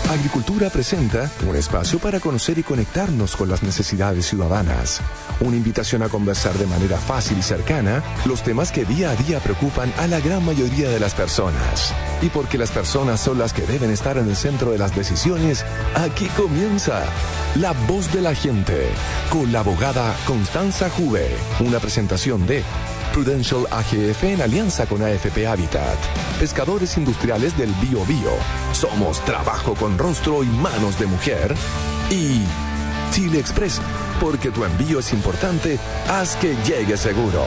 Agricultura presenta un espacio para conocer y conectarnos con las necesidades ciudadanas. Una invitación a conversar de manera fácil y cercana los temas que día a día preocupan a la gran mayoría de las personas. Y porque las personas son las que deben estar en el centro de las decisiones, aquí comienza La Voz de la Gente, con la abogada Constanza Juve. Una presentación de Prudential AGF en alianza con AFP Habitat. Pescadores industriales del Biobío. Somos trabajo con rostro y manos de mujer. Y Chile Express, porque tu envío es importante, haz que llegue seguro.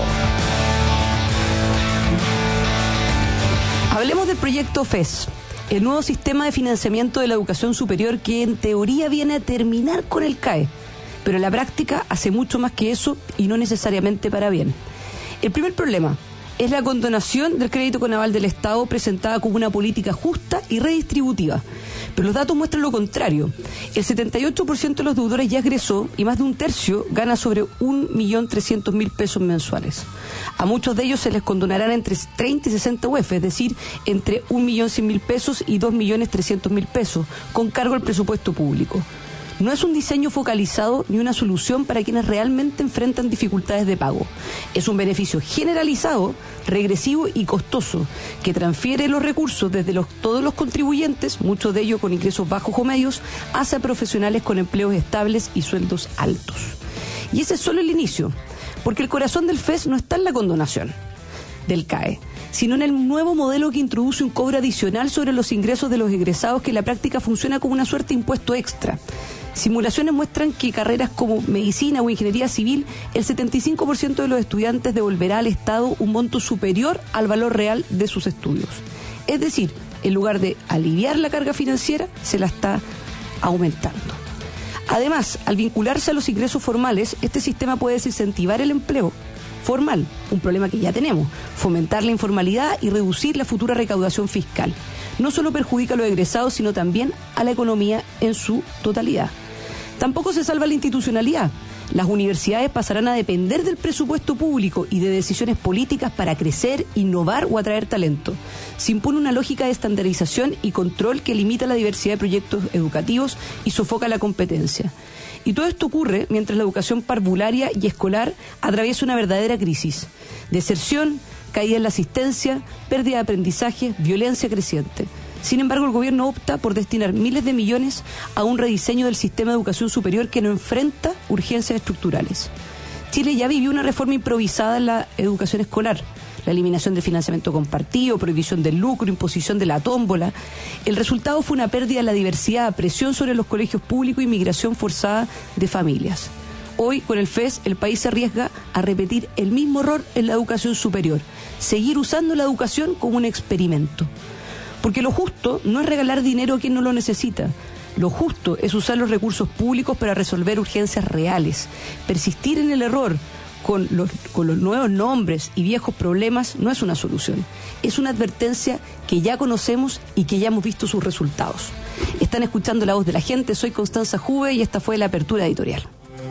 Hablemos del proyecto FES, el nuevo sistema de financiamiento de la educación superior que en teoría viene a terminar con el CAE, pero en la práctica hace mucho más que eso y no necesariamente para bien. El primer problema es la condonación del crédito con aval del Estado presentada como una política justa y redistributiva. Pero los datos muestran lo contrario. El 78% de los deudores ya egresó y más de un tercio gana sobre 1.300.000 pesos mensuales. A muchos de ellos se les condonarán entre 30 y 60 UF, es decir, entre 1.100.000 pesos y 2.300.000 pesos, con cargo al presupuesto público. No es un diseño focalizado ni una solución para quienes realmente enfrentan dificultades de pago. Es un beneficio generalizado, regresivo y costoso, que transfiere los recursos desde todos los contribuyentes, muchos de ellos con ingresos bajos o medios, hacia profesionales con empleos estables y sueldos altos. Y ese es solo el inicio, porque el corazón del FES no está en la condonación del CAE, sino en el nuevo modelo que introduce un cobro adicional sobre los ingresos de los egresados que en la práctica funciona como una suerte de impuesto extra. Simulaciones muestran que carreras como medicina o ingeniería civil, el 75% de los estudiantes devolverá al Estado un monto superior al valor real de sus estudios. Es decir, en lugar de aliviar la carga financiera, se la está aumentando. Además, al vincularse a los ingresos formales, este sistema puede desincentivar el empleo formal, un problema que ya tenemos, fomentar la informalidad y reducir la futura recaudación fiscal. No solo perjudica a los egresados, sino también a la economía en su totalidad. Tampoco se salva la institucionalidad. Las universidades pasarán a depender del presupuesto público y de decisiones políticas para crecer, innovar o atraer talento. Se impone una lógica de estandarización y control que limita la diversidad de proyectos educativos y sofoca la competencia. Y todo esto ocurre mientras la educación parvularia y escolar atraviesa una verdadera crisis. Deserción, caída en la asistencia, pérdida de aprendizaje, violencia creciente. Sin embargo, el gobierno opta por destinar miles de millones a un rediseño del sistema de educación superior que no enfrenta urgencias estructurales. Chile ya vivió una reforma improvisada en la educación escolar. La eliminación del financiamiento compartido, prohibición del lucro, imposición de la tómbola. El resultado fue una pérdida de la diversidad, presión sobre los colegios públicos y migración forzada de familias. Hoy, con el FES, el país se arriesga a repetir el mismo error en la educación superior, seguir usando la educación como un experimento. Porque lo justo no es regalar dinero a quien no lo necesita. Lo justo es usar los recursos públicos para resolver urgencias reales. Persistir en el error con los nuevos nombres y viejos problemas no es una solución. Es una advertencia que ya conocemos y que ya hemos visto sus resultados. Están escuchando La Voz de la Gente, soy Constanza Juve y esta fue la apertura editorial.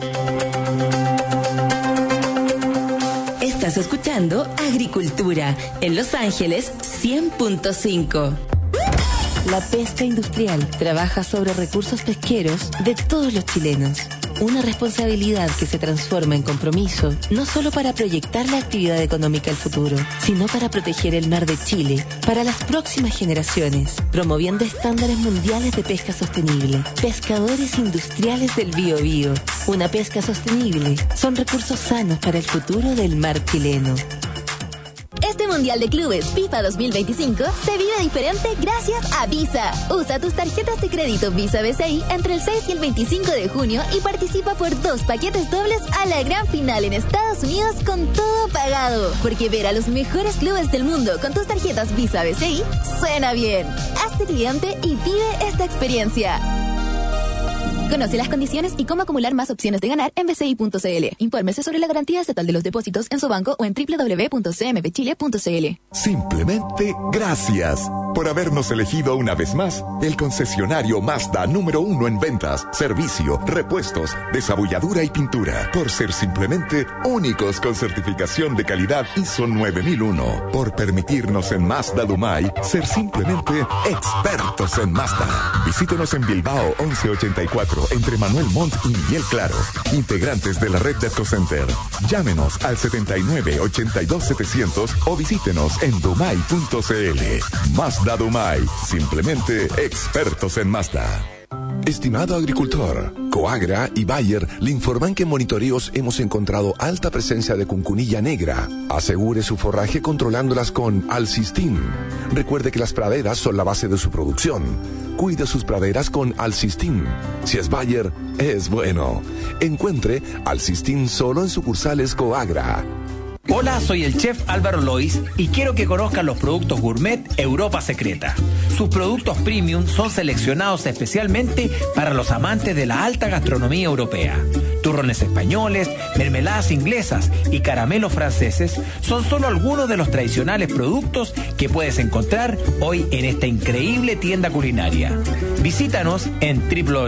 Estás escuchando Agricultura en Los Ángeles 100.5. La pesca industrial trabaja sobre recursos pesqueros de todos los chilenos. Una responsabilidad que se transforma en compromiso, no solo para proyectar la actividad económica al futuro, sino para proteger el mar de Chile para las próximas generaciones, promoviendo estándares mundiales de pesca sostenible. Pescadores industriales del Biobío. Una pesca sostenible son recursos sanos para el futuro del mar chileno. Este Mundial de Clubes FIFA 2025 se vive diferente gracias a Visa. Usa tus tarjetas de crédito Visa BCI entre el 6 y el 25 de junio y participa por 2 paquetes dobles a la gran final en Estados Unidos con todo pagado. Porque ver a los mejores clubes del mundo con tus tarjetas Visa BCI suena bien. Hazte cliente y vive esta experiencia. Conoce las condiciones y cómo acumular más opciones de ganar en bci.cl. Infórmese sobre la garantía estatal de los depósitos en su banco o en www.cmpchile.cl. Simplemente gracias. por habernos elegido una vez más el concesionario Mazda número 1 en ventas, servicio, repuestos, desabulladura y pintura, por ser simplemente únicos con certificación de calidad ISO 9001, por permitirnos en Mazda Dumay ser simplemente expertos en Mazda. Visítenos en Bilbao 1184 entre Manuel Montt y Miguel Claro, integrantes de la red de Autocenter. Llámenos al 79 82 700 o visítenos en dumay.cl. Mazda Dumay, simplemente expertos en Mazda. Estimado agricultor, Coagra y Bayer le informan que en monitoreos hemos encontrado alta presencia de cuncunilla negra. Asegure su forraje controlándolas con Alcistin. Recuerde que las praderas son la base de su producción. Cuide sus praderas con Alcistin. Si es Bayer, es bueno. Encuentre Alcistin solo en sucursales Coagra. Hola, soy el chef Álvaro Lois y quiero que conozcan los productos gourmet Europa Secreta. Sus productos premium son seleccionados especialmente para los amantes de la alta gastronomía europea. Turrones españoles, mermeladas inglesas y caramelos franceses son solo algunos de los tradicionales productos que puedes encontrar hoy en esta increíble tienda culinaria. Visítanos en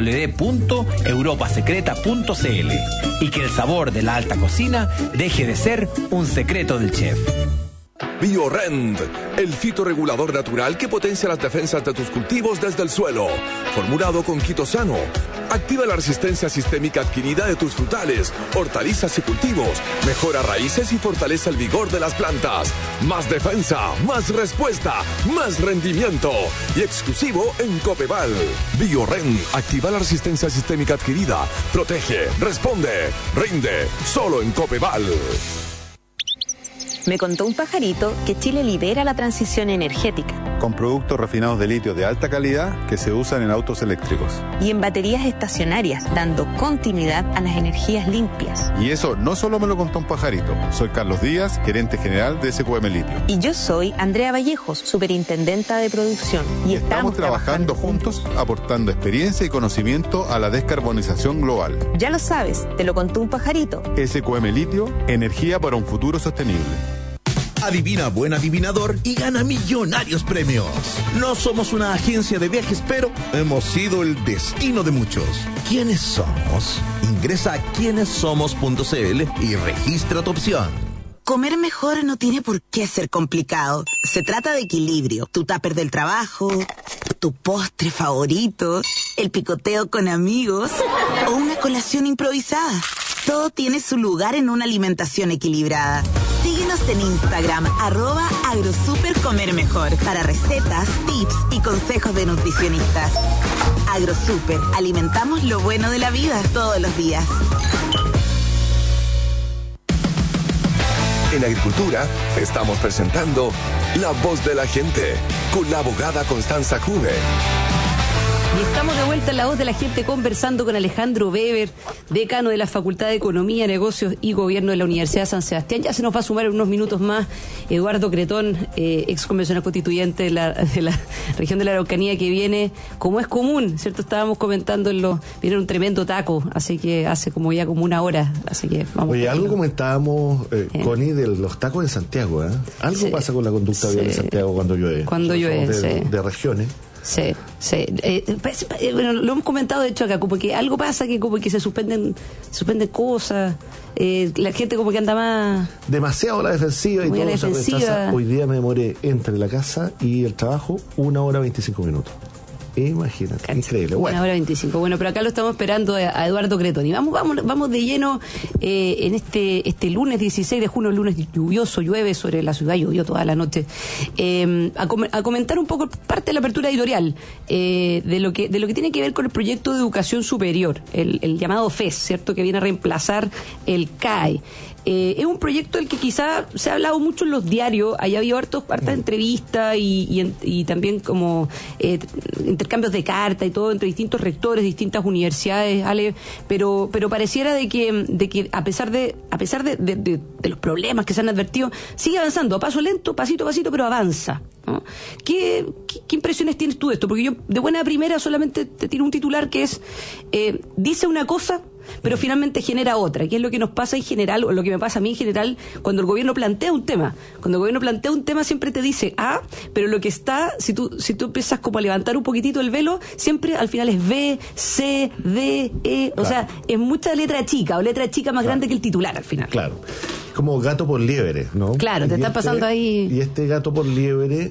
www.europasecreta.cl y que el sabor de la alta cocina deje de ser un secreto del chef. BioRend, el fitorregulador natural que potencia las defensas de tus cultivos desde el suelo. Formulado con quitosano, activa la resistencia sistémica adquirida de tus frutales, hortalizas y cultivos, mejora raíces y fortalece el vigor de las plantas. Más defensa, más respuesta, más rendimiento. Y exclusivo en Copeval. BioRend activa la resistencia sistémica adquirida, protege, responde, rinde, solo en Copeval. Me contó un pajarito que Chile lidera la transición energética. Con productos refinados de litio de alta calidad que se usan en autos eléctricos. Y en baterías estacionarias, dando continuidad a las energías limpias. Y eso no solo me lo contó un pajarito. Soy Carlos Díaz, gerente general de SQM Litio. Y yo soy Andrea Vallejos, superintendenta de producción. Y estamos trabajando juntos, aportando experiencia y conocimiento a la descarbonización global. Ya lo sabes, te lo contó un pajarito. SQM Litio, energía para un futuro sostenible. Adivina buen adivinador y gana millonarios premios. No somos una agencia de viajes, pero hemos sido el destino de muchos. ¿Quiénes somos? Ingresa a quienessomos.cl y registra tu opción. Comer mejor no tiene por qué ser complicado. Se trata de equilibrio. Tu tupper del trabajo, tu postre favorito, el picoteo con amigos o una colación improvisada. Todo tiene su lugar en una alimentación equilibrada. Síguenos en Instagram, @agrosupercomermejor, para recetas, tips y consejos de nutricionistas. AgroSuper, alimentamos lo bueno de la vida todos los días. En Agricultura estamos presentando La Voz de la Gente con la abogada Constanza Juve. Y estamos de vuelta en La Voz de la Gente conversando con Alejandro Weber, decano de la Facultad de Economía, Negocios y Gobierno de la Universidad de San Sebastián. Ya se nos va a sumar en unos minutos más Eduardo Cretón, ex convencional constituyente de la región de la Araucanía, que viene, como es común, ¿cierto? Estábamos comentando viene un tremendo taco, así que hace como una hora, así que vamos. Oye, algo comentábamos, Connie, de los tacos en Santiago, ¿eh? Algo pasa con la conducta vial de Santiago cuando llueve. Cuando llueve, de regiones. Sí. Bueno, lo hemos comentado de hecho acá, como que algo pasa que como que se suspenden cosas, la gente como que anda más demasiado a la defensiva y todo se rechaza. Hoy día me demoré entre la casa y el trabajo 1 hora 25 minutos. Imagínate, increíble. Bueno. 1 hora 25. Bueno, pero acá lo estamos esperando a Eduardo Cretón. Y vamos de lleno en este lunes 16 de junio, lunes lluvioso, llueve sobre la ciudad, llovió toda la noche. A comentar un poco parte de la apertura editorial de lo que tiene que ver con el proyecto de educación superior, el llamado FES, ¿cierto? Que viene a reemplazar el CAE. Es un proyecto del que quizá se ha hablado mucho en los diarios, haya habido hartas entrevistas y también como intercambios de cartas y todo entre distintos rectores, distintas universidades, Ale, pero pareciera de que a pesar de los problemas que se han advertido, sigue avanzando a paso lento, pasito a pasito, pero avanza, ¿no? ¿Qué impresiones tienes tú de esto? Porque yo de buena primera solamente te tiro un titular que es dice una cosa, pero finalmente genera otra, que es lo que nos pasa en general, o lo que me pasa a mí en general, cuando el gobierno plantea un tema. Cuando el gobierno plantea un tema siempre te dice A, pero lo que está, si tú empiezas como a levantar un poquitito el velo, siempre al final es B, C, D, E, o sea, es mucha letra chica, o letra chica más grande que el titular al final. Claro, como gato por liebre, ¿no? Claro, te está pasando ahí. Y este gato por liebre,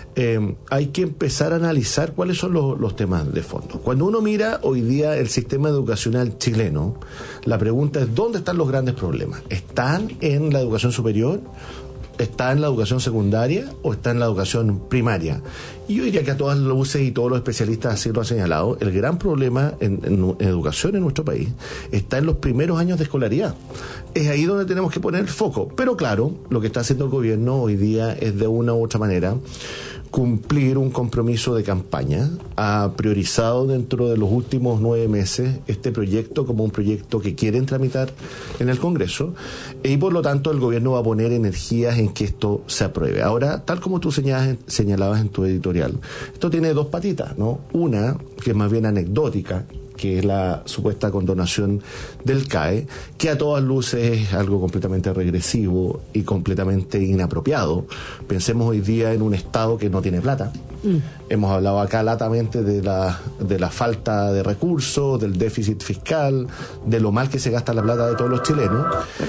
hay que empezar a analizar cuáles son los temas de fondo. Cuando uno mira hoy día el sistema educacional chileno, la pregunta es: ¿dónde están los grandes problemas? ¿Están en la educación superior? ¿Está en la educación secundaria o está en la educación primaria? Y yo diría que a todas luces, y todos los especialistas así lo han señalado, el gran problema en educación en nuestro país está en los primeros años de escolaridad. Es ahí donde tenemos que poner el foco. Pero claro, lo que está haciendo el gobierno hoy día es de una u otra manera cumplir un compromiso de campaña. Ha priorizado dentro de los últimos 9 meses este proyecto como un proyecto que quieren tramitar en el Congreso, y por lo tanto el gobierno va a poner energías en que esto se apruebe. Ahora, tal como tú señalabas en tu editorial, esto tiene 2 patitas, ¿no? Una, que es más bien anecdótica, que es la supuesta condonación del CAE, que a todas luces es algo completamente regresivo y completamente inapropiado. Pensemos hoy día en un Estado que no tiene plata. Hemos hablado acá latamente de la falta de recursos, del déficit fiscal, de lo mal que se gasta la plata de todos los chilenos.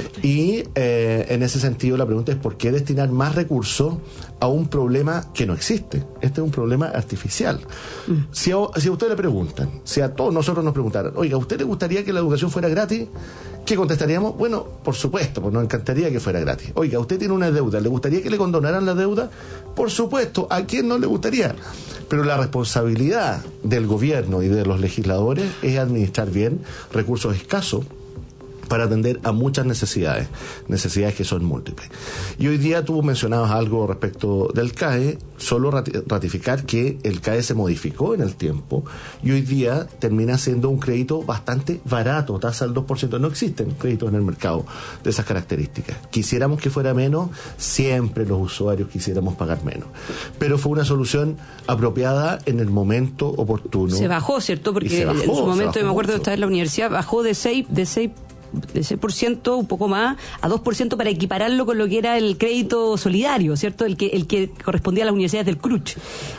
Y en ese sentido la pregunta es: ¿por qué destinar más recursos a un problema que no existe? Este es un problema artificial. Si a usted le preguntan, si a todos nosotros nos preguntaran: oiga, ¿a usted le gustaría que la educación fuera gratis? ¿Qué contestaríamos? Bueno, por supuesto, pues nos encantaría que fuera gratis. Oiga, usted tiene una deuda, ¿le gustaría que le condonaran la deuda? Por supuesto, ¿a quién no le gustaría? Pero la responsabilidad del gobierno y de los legisladores es administrar bien recursos escasos para atender a muchas necesidades que son múltiples. Y hoy día tú mencionabas algo respecto del CAE, solo ratificar que el CAE se modificó en el tiempo y hoy día termina siendo un crédito bastante barato, tasa del 2%. No existen créditos en el mercado de esas características. Quisiéramos que fuera menos, siempre los usuarios quisiéramos pagar menos. Pero fue una solución apropiada en el momento oportuno. Se bajó, ¿cierto? Porque en su momento, yo me acuerdo de estar en la universidad, bajó de 6%, un poco más, a 2% para equipararlo con lo que era el crédito solidario, ¿cierto? El que correspondía a las universidades del CRUCH.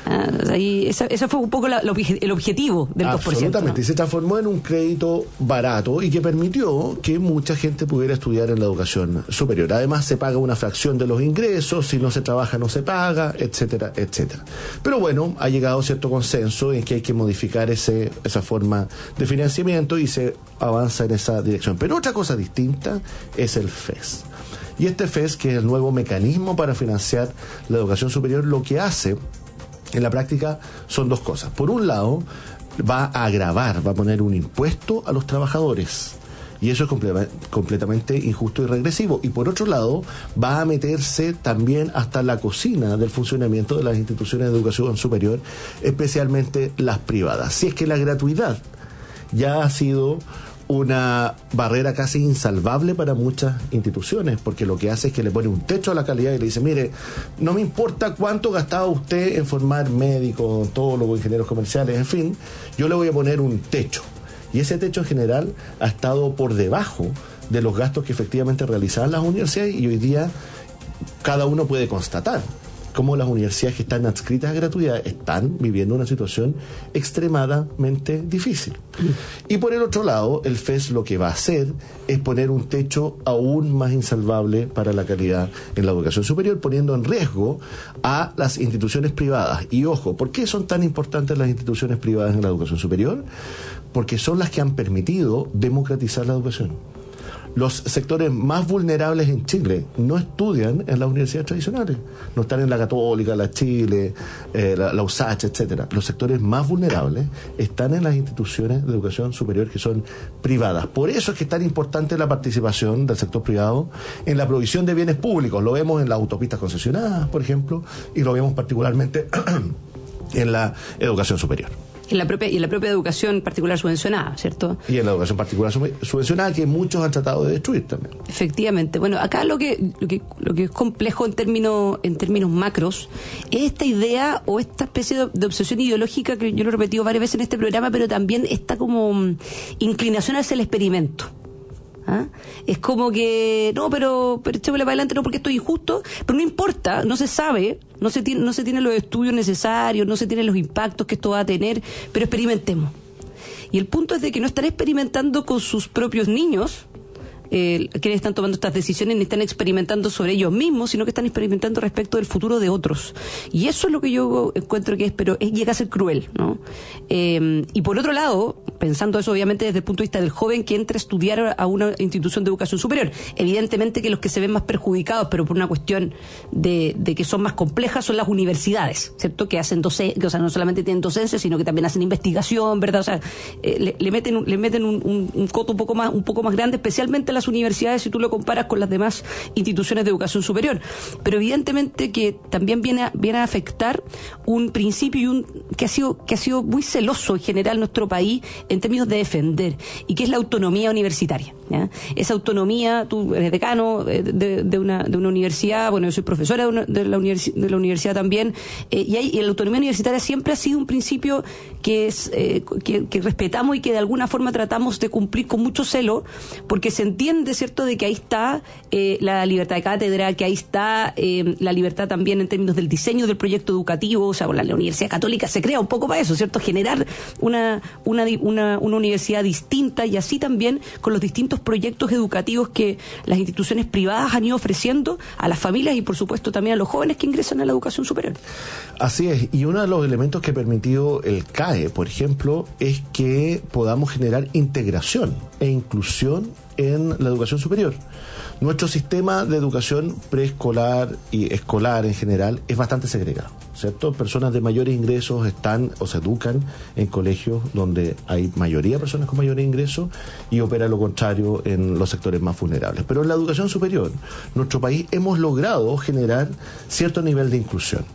Ese fue un poco el objetivo del 2%. Absolutamente, ¿no? Y se transformó en un crédito barato y que permitió que mucha gente pudiera estudiar en la educación superior. Además, se paga una fracción de los ingresos, si no se trabaja no se paga, etcétera, etcétera. Pero bueno, ha llegado cierto consenso en que hay que modificar esa forma de financiamiento y se avanza en esa dirección. Pero otra cosa distinta es el FES. Y este FES, que es el nuevo mecanismo para financiar la educación superior, lo que hace en la práctica son 2 cosas. Por un lado, va a agravar, va a poner un impuesto a los trabajadores. Y eso es completamente injusto y regresivo. Y por otro lado, va a meterse también hasta la cocina del funcionamiento de las instituciones de educación superior, especialmente las privadas. Si es que la gratuidad ya ha sido una barrera casi insalvable para muchas instituciones, porque lo que hace es que le pone un techo a la calidad y le dice: mire, no me importa cuánto gastaba usted en formar médicos, odontólogos, ingenieros comerciales, en fin, yo le voy a poner un techo. Y ese techo en general ha estado por debajo de los gastos que efectivamente realizaban las universidades, y hoy día cada uno puede constatar cómo las universidades que están adscritas a gratuidad están viviendo una situación extremadamente difícil. Y por el otro lado, el FES lo que va a hacer es poner un techo aún más insalvable para la calidad en la educación superior, poniendo en riesgo a las instituciones privadas. Y ojo, ¿por qué son tan importantes las instituciones privadas en la educación superior? Porque son las que han permitido democratizar la educación. Los sectores más vulnerables en Chile no estudian en las universidades tradicionales, no están en la Católica, la Chile, la USACH, etcétera. Los sectores más vulnerables están en las instituciones de educación superior que son privadas. Por eso es que es tan importante la participación del sector privado en la provisión de bienes públicos. Lo vemos en las autopistas concesionadas, por ejemplo, y lo vemos particularmente en la educación superior. Y en la propia educación particular subvencionada, ¿cierto? Y en la educación particular subvencionada, que muchos han tratado de destruir también. Efectivamente. Bueno, acá lo que es complejo en términos macros es esta idea o esta especie de obsesión ideológica que yo lo he repetido varias veces en este programa, pero también esta como inclinación hacia el experimento. ¿Ah? Es como que no, pero echémosle para adelante, no, porque esto es injusto, pero no importa, no se sabe, no se tiene los estudios necesarios, no se tienen los impactos que esto va a tener, pero experimentemos. Y el punto es de que no están experimentando con sus propios niños, quienes están tomando estas decisiones, ni están experimentando sobre ellos mismos, sino que están experimentando respecto del futuro de otros. Y eso es lo que yo encuentro que llega a ser cruel, ¿no? Y por otro lado, pensando eso obviamente desde el punto de vista del joven que entra a estudiar a una institución de educación superior, evidentemente que los que se ven más perjudicados, pero por una cuestión de que son más complejas, son las universidades, ¿cierto? Que hacen que, o sea, no solamente tienen docencia, sino que también hacen investigación, ¿verdad? O sea, le meten un coto un poco más grande, especialmente las universidades si tú lo comparas con las demás instituciones de educación superior. Pero evidentemente que también viene a afectar un principio que ha sido muy celoso en general en nuestro país en términos de defender, y que es la autonomía universitaria, ¿ya? Esa autonomía, tú eres decano de una universidad, bueno, yo soy profesora de la universidad también, y la autonomía universitaria siempre ha sido un principio que respetamos y que de alguna forma tratamos de cumplir con mucho celo, porque se entiende, ¿cierto?, de que ahí está la libertad de cátedra, que ahí está la libertad también en términos del diseño del proyecto educativo. O sea, la Universidad Católica se crea un poco para eso, ¿cierto?, generar una universidad distinta, y así también con los distintos proyectos educativos que las instituciones privadas han ido ofreciendo a las familias y por supuesto también a los jóvenes que ingresan a la educación superior. Así es, y uno de los elementos que ha permitido el CAE, por ejemplo, es que podamos generar integración e inclusión en la educación superior. Nuestro sistema de educación preescolar y escolar en general es bastante segregado, ¿cierto? Personas de mayores ingresos están o se educan en colegios donde hay mayoría de personas con mayores ingresos, y opera lo contrario en los sectores más vulnerables. Pero en la educación superior, nuestro país hemos logrado generar cierto nivel de inclusión.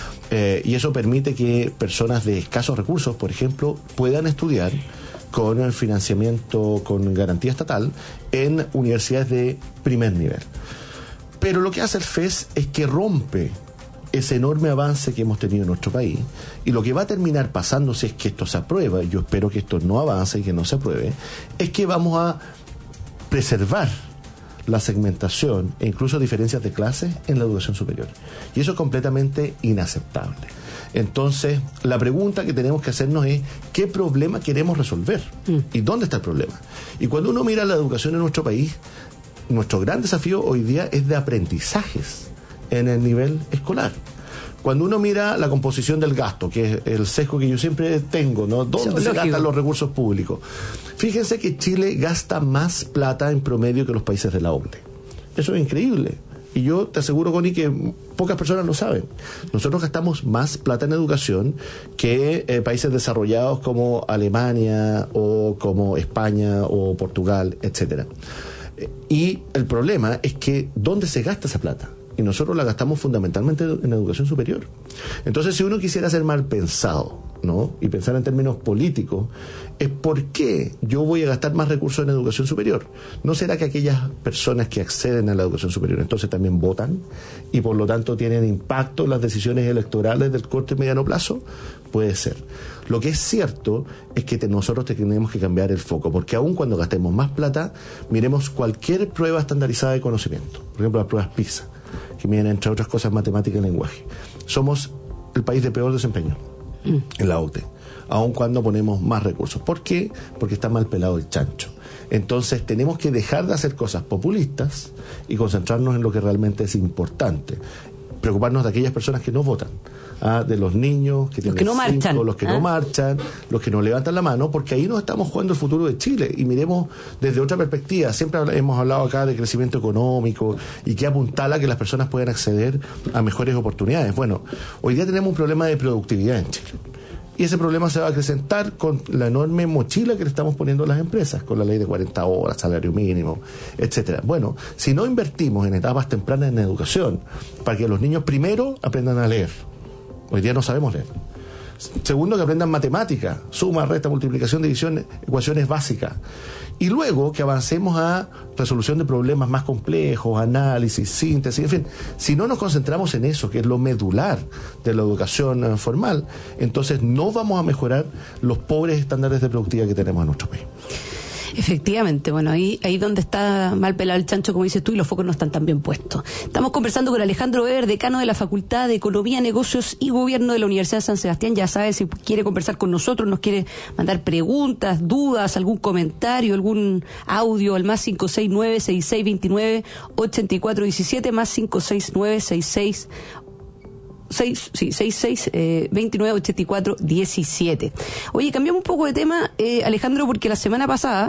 Y eso permite que personas de escasos recursos, por ejemplo, puedan estudiar con el financiamiento, con garantía estatal, en universidades de primer nivel. Pero lo que hace el FES es que rompe ese enorme avance que hemos tenido en nuestro país, y lo que va a terminar pasando, si es que esto se aprueba, y yo espero que esto no avance y que no se apruebe, es que vamos a preservar la segmentación e incluso diferencias de clases en la educación superior. Y eso es completamente inaceptable. Entonces, la pregunta que tenemos que hacernos es ¿qué problema queremos resolver? ¿Y dónde está el problema? Y cuando uno mira la educación en nuestro país, nuestro gran desafío hoy día es de aprendizajes en el nivel escolar. Cuando uno mira la composición del gasto, que es el sesgo que yo siempre tengo, ¿no? ¿Dónde se gastan los recursos públicos? Fíjense que Chile gasta más plata en promedio que los países de la OCDE. Eso es increíble. Y yo te aseguro, Connie, que pocas personas lo saben. Nosotros gastamos más plata en educación que países desarrollados como Alemania o como España o Portugal, etcétera. Y el problema es que ¿dónde se gasta esa plata? Y nosotros la gastamos fundamentalmente en educación superior. Entonces, si uno quisiera ser mal pensado, ¿no?, y pensar en términos políticos, es ¿por qué yo voy a gastar más recursos en educación superior? ¿No será que aquellas personas que acceden a la educación superior entonces también votan y por lo tanto tienen impacto en las decisiones electorales del corto y mediano plazo? Puede ser. Lo que es cierto es que nosotros tenemos que cambiar el foco, porque aun cuando gastemos más plata, miremos cualquier prueba estandarizada de conocimiento, por ejemplo las pruebas PISA, que miden entre otras cosas matemática y lenguaje. Somos el país de peor desempeño en la OCDE, aun cuando ponemos más recursos. ¿Por qué? Porque está mal pelado el chancho. Entonces tenemos que dejar de hacer cosas populistas y concentrarnos en lo que realmente es importante. Preocuparnos de aquellas personas que no votan, de los niños que tienen no marchan, los que no marchan, los que no levantan la mano, porque ahí nos estamos jugando el futuro de Chile. Y miremos desde otra perspectiva. Siempre hemos hablado acá de crecimiento económico y que apuntala que las personas puedan acceder a mejores oportunidades. Bueno, hoy día tenemos un problema de productividad en Chile. Y ese problema se va a acrecentar con la enorme mochila que le estamos poniendo a las empresas, con la ley de 40 horas, salario mínimo, etcétera. Bueno, si no invertimos en etapas tempranas en educación, para que los niños primero aprendan a leer. Hoy día no sabemos leer. Segundo, que aprendan matemática, suma, resta, multiplicación, división, ecuaciones básicas. Y luego que avancemos a resolución de problemas más complejos, análisis, síntesis, en fin. Si no nos concentramos en eso, que es lo medular de la educación formal, entonces no vamos a mejorar los pobres estándares de productividad que tenemos en nuestro país. Efectivamente, bueno, ahí donde está mal pelado el chancho, como dices tú, y los focos no están tan bien puestos. Estamos conversando con Alejandro Weber, decano de la Facultad de Economía, Negocios y Gobierno de la Universidad de San Sebastián. Ya sabe, si quiere conversar con nosotros, nos quiere mandar preguntas, dudas, algún comentario, algún audio al más 569-6629-8417, más 569-6629-8417. Oye, cambiamos un poco de tema, Alejandro, porque la semana pasada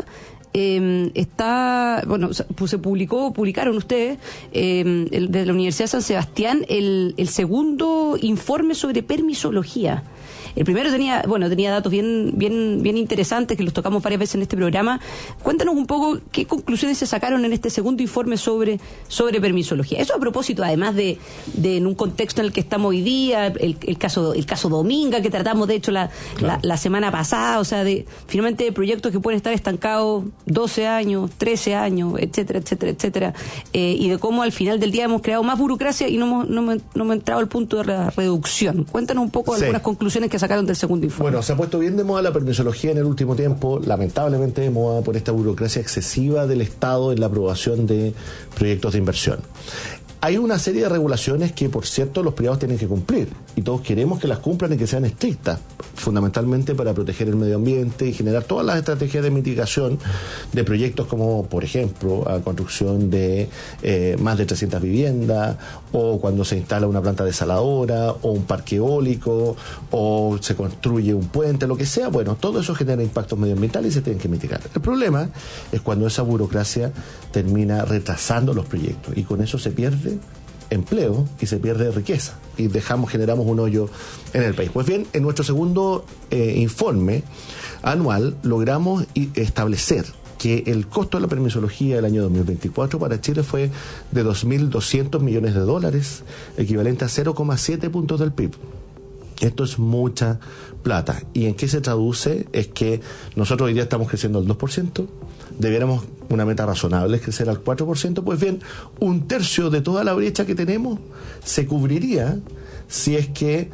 publicaron ustedes desde la Universidad de San Sebastián el segundo informe sobre permisología. El primero tenía datos bien interesantes que los tocamos varias veces en este programa. Cuéntanos un poco qué conclusiones se sacaron en este segundo informe sobre permisología. Eso a propósito, además de en un contexto en el que estamos hoy día, el caso Dominga, que tratamos de hecho la semana pasada, o sea, finalmente de proyectos que pueden estar estancados 12 años, 13 años, etcétera, y de cómo al final del día hemos creado más burocracia y no hemos entrado al punto de la reducción. Cuéntanos un poco algunas conclusiones que sacaron del segundo informe. Bueno, se ha puesto bien de moda la permisología en el último tiempo, lamentablemente de moda por esta burocracia excesiva del Estado en la aprobación de proyectos de inversión. Hay una serie de regulaciones que, por cierto, los privados tienen que cumplir y todos queremos que las cumplan y que sean estrictas, fundamentalmente para proteger el medio ambiente y generar todas las estrategias de mitigación de proyectos como, por ejemplo, la construcción de más de 300 viviendas, o cuando se instala una planta desaladora o un parque eólico o se construye un puente, lo que sea. Bueno, todo eso genera impactos medioambientales y se tienen que mitigar. El problema es cuando esa burocracia termina retrasando los proyectos y con eso se pierde empleo y se pierde riqueza y generamos un hoyo en el país. Pues bien, en nuestro segundo informe anual logramos establecer que el costo de la permisología del año 2024 para Chile fue de $2.200 millones, equivalente a 0,7 puntos del PIB. Esto es mucha plata. ¿Y en qué se traduce? Es que nosotros hoy día estamos creciendo al 2%, debiéramos, una meta razonable es crecer al 4%, pues bien, un tercio de toda la brecha que tenemos se cubriría si es que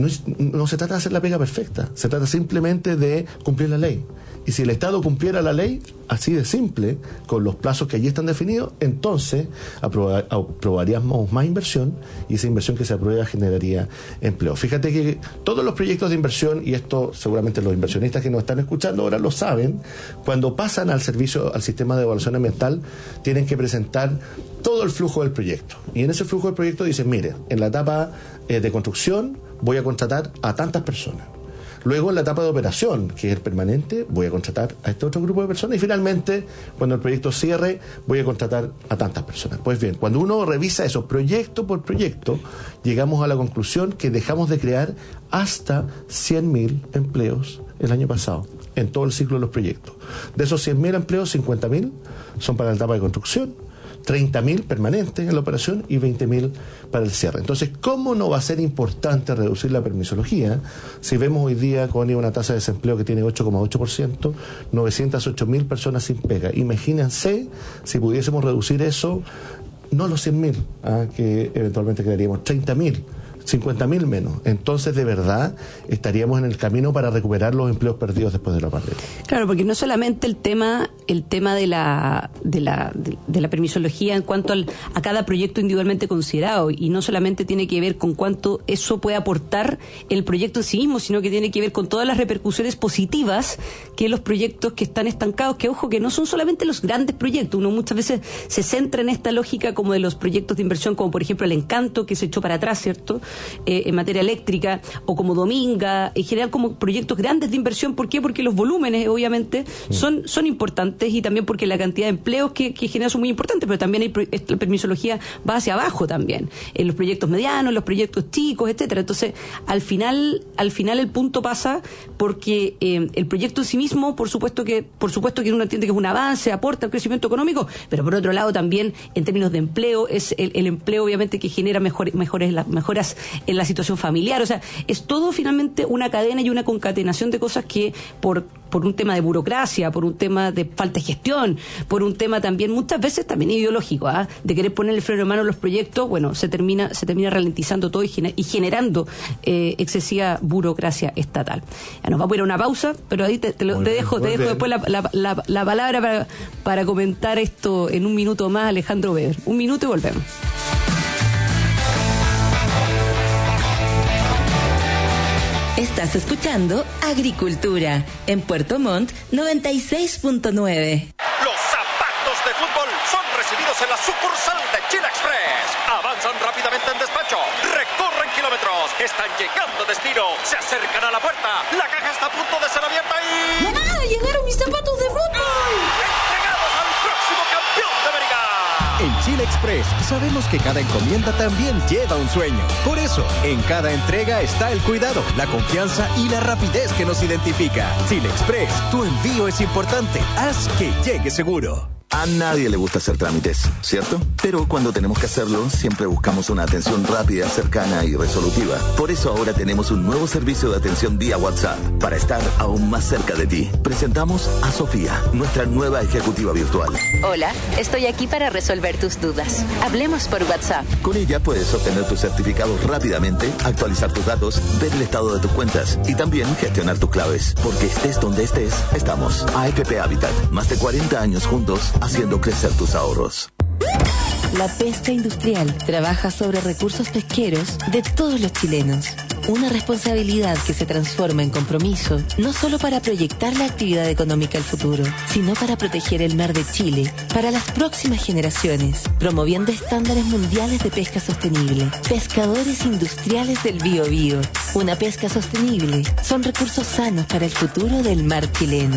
no se trata de hacer la pega perfecta, se trata simplemente de cumplir la ley. Y si el Estado cumpliera la ley, así de simple, con los plazos que allí están definidos, entonces aprobaríamos más inversión y esa inversión que se aprueba generaría empleo. Fíjate que todos los proyectos de inversión, y esto seguramente los inversionistas que nos están escuchando ahora lo saben, cuando pasan al sistema de evaluación ambiental, tienen que presentar todo el flujo del proyecto. Y en ese flujo del proyecto dicen, mire, en la etapa de construcción voy a contratar a tantas personas. Luego, en la etapa de operación, que es el permanente, voy a contratar a este otro grupo de personas. Y finalmente, cuando el proyecto cierre, voy a contratar a tantas personas. Pues bien, cuando uno revisa eso proyecto por proyecto, llegamos a la conclusión que dejamos de crear hasta 100.000 empleos el año pasado, en todo el ciclo de los proyectos. De esos 100.000 empleos, 50.000 son para la etapa de construcción, 30.000 permanentes en la operación y 20.000 para el cierre. Entonces, ¿cómo no va a ser importante reducir la permisología si vemos hoy día con una tasa de desempleo que tiene 8,8%, 908.000 personas sin pega? Imagínense si pudiésemos reducir eso, no los 100.000, que eventualmente quedaríamos 30.000. 50.000 menos. Entonces, de verdad, estaríamos en el camino para recuperar los empleos perdidos después de la pandemia. Claro, porque no solamente el tema de la permisología en cuanto a cada proyecto individualmente considerado, y no solamente tiene que ver con cuánto eso puede aportar el proyecto en sí mismo, sino que tiene que ver con todas las repercusiones positivas que los proyectos que están estancados, que ojo, que no son solamente los grandes proyectos. Uno muchas veces se centra en esta lógica como de los proyectos de inversión, como por ejemplo el Encanto, que se echó para atrás, ¿cierto?, en materia eléctrica, o como Dominga, en general como proyectos grandes de inversión. ¿Por qué? Porque los volúmenes obviamente son importantes, y también porque la cantidad de empleos que genera son muy importantes, pero también la permisología va hacia abajo también, en los proyectos medianos, los proyectos chicos, etcétera. Entonces, al final el punto pasa porque el proyecto en sí mismo, por supuesto que uno entiende que es un avance, aporta al crecimiento económico, pero por otro lado también en términos de empleo es el empleo obviamente que genera mejoras en la situación familiar. O sea, es todo finalmente una cadena y una concatenación de cosas que por un tema de burocracia, por un tema de falta de gestión, por un tema también, muchas veces también ideológico, de querer poner el freno de mano a los proyectos, bueno, se termina ralentizando todo y generando excesiva burocracia estatal. Ya nos vamos a ir a una pausa, pero ahí te dejo después la palabra para comentar esto en un minuto más, Alejandro Weber. Un minuto y volvemos. Estás escuchando Agricultura en Puerto Montt 96.9. Los zapatos de fútbol son recibidos en la sucursal de Chile Express. Avanzan rápidamente en despacho, recorren kilómetros, están llegando a destino, se acercan a la puerta, la caja está a punto de ser abierta y... ¡Mamá! ¡Llegaron mis zapatos de fútbol! ¡Entregados al próximo campeón de América! En Chile Express sabemos que cada encomienda también lleva un sueño. Por eso, en cada entrega está el cuidado, la confianza y la rapidez que nos identifica. Chile Express, tu envío es importante. Haz que llegue seguro. A nadie le gusta hacer trámites, ¿cierto? Pero cuando tenemos que hacerlo, siempre buscamos una atención rápida, cercana y resolutiva. Por eso ahora tenemos un nuevo servicio de atención vía WhatsApp, para estar aún más cerca de ti. Presentamos a Sofía, nuestra nueva ejecutiva virtual. Hola, estoy aquí para resolver tus dudas. Hablemos por WhatsApp. Con ella puedes obtener tus certificados rápidamente, actualizar tus datos, ver el estado de tus cuentas y también gestionar tus claves. Porque estés donde estés, estamos. AFP Habitat, más de 40 años juntos, haciendo crecer tus ahorros. La pesca industrial trabaja sobre recursos pesqueros de todos los chilenos. Una responsabilidad que se transforma en compromiso, no solo para proyectar la actividad económica al futuro, sino para proteger el mar de Chile para las próximas generaciones, promoviendo estándares mundiales de pesca sostenible. Pescadores industriales del Biobío. Una pesca sostenible son recursos sanos para el futuro del mar chileno.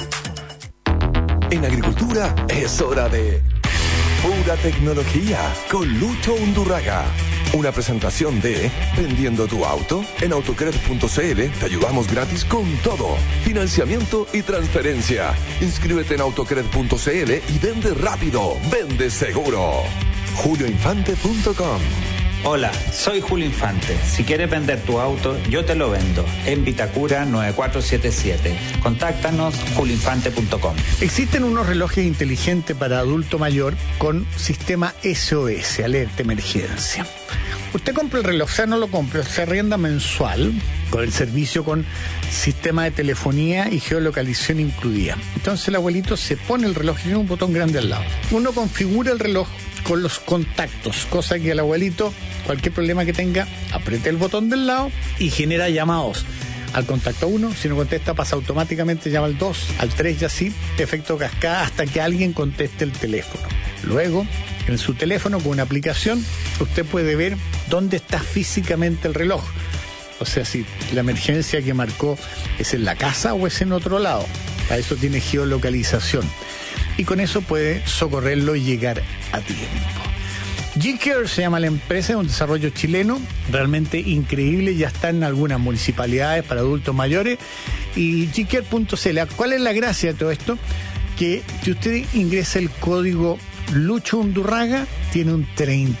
En agricultura es hora de Pura Tecnología con Lucho Undurraga. Una presentación de Vendiendo tu auto. En autocred.cl te ayudamos gratis con todo. Financiamiento y transferencia. Inscríbete en autocred.cl y vende rápido. Vende seguro. julioinfante.com. Hola, soy Julio Infante. Si quieres vender tu auto, yo te lo vendo. En Vitacura 9477. Contáctanos julioinfante.com. Existen unos relojes inteligentes para adulto mayor con sistema SOS, alerta emergencia. Usted compra el reloj, o sea, no lo compra, se arrienda mensual con el servicio con sistema de telefonía y geolocalización incluida. Entonces el abuelito se pone el reloj y tiene un botón grande al lado. Uno configura el reloj con los contactos, cosa que el abuelito, cualquier problema que tenga, apriete el botón del lado y genera llamados al contacto 1, si no contesta pasa automáticamente, llama al 2, al 3 y así, efecto cascada hasta que alguien conteste el teléfono. Luego, en su teléfono con una aplicación, usted puede ver dónde está físicamente el reloj. O sea, si la emergencia que marcó es en la casa o es en otro lado. Para eso tiene geolocalización. Y con eso puede socorrerlo y llegar a tiempo. G-Care se llama la empresa, es un desarrollo chileno realmente increíble, ya está en algunas municipalidades para adultos mayores. Y G-Care.cl, ¿cuál es la gracia de todo esto? Que si usted ingresa el código Lucho Undurraga, tiene un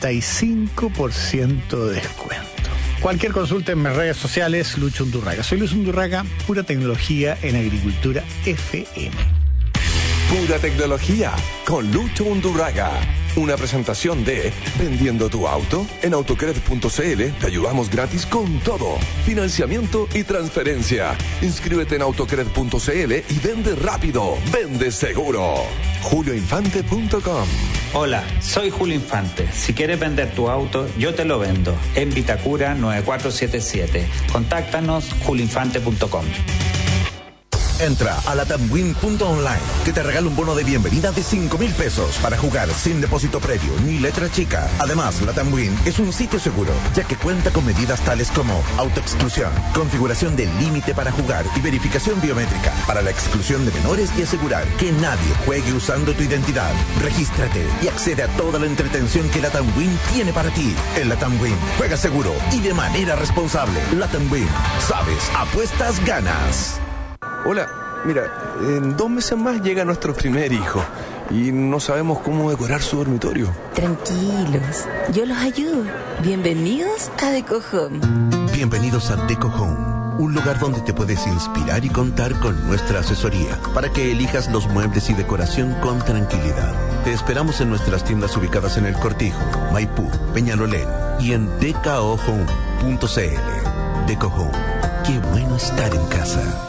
35% de descuento. Cualquier consulta en mis redes sociales, Lucho Undurraga. Soy Lucho Undurraga, Pura Tecnología en Agricultura FM. Pura Tecnología con Lucho Undurraga. Una presentación de Vendiendo tu auto. En autocred.cl te ayudamos gratis con todo. Financiamiento y transferencia. Inscríbete en autocred.cl y vende rápido. Vende seguro. julioinfante.com. Hola, soy Julio Infante. Si quieres vender tu auto, yo te lo vendo. En Vitacura 9477. Contáctanos julioinfante.com. Entra a latamwin.online, que te regala un bono de bienvenida de 5,000 pesos para jugar sin depósito previo ni letra chica. Además, Latamwin es un sitio seguro, ya que cuenta con medidas tales como autoexclusión, configuración del límite para jugar y verificación biométrica para la exclusión de menores y asegurar que nadie juegue usando tu identidad. Regístrate y accede a toda la entretención que Latamwin tiene para ti. En Latamwin, juega seguro y de manera responsable. Latamwin, sabes, apuestas, ganas. Hola, mira, en 2 meses más llega nuestro primer hijo y no sabemos cómo decorar su dormitorio. Tranquilos, yo los ayudo. Bienvenidos a Deco Home. Bienvenidos a Deco Home, un lugar donde te puedes inspirar y contar con nuestra asesoría para que elijas los muebles y decoración con tranquilidad. Te esperamos en nuestras tiendas ubicadas en El Cortijo, Maipú, Peñalolén y en dkohome.cl. Deco Home, qué bueno estar en casa.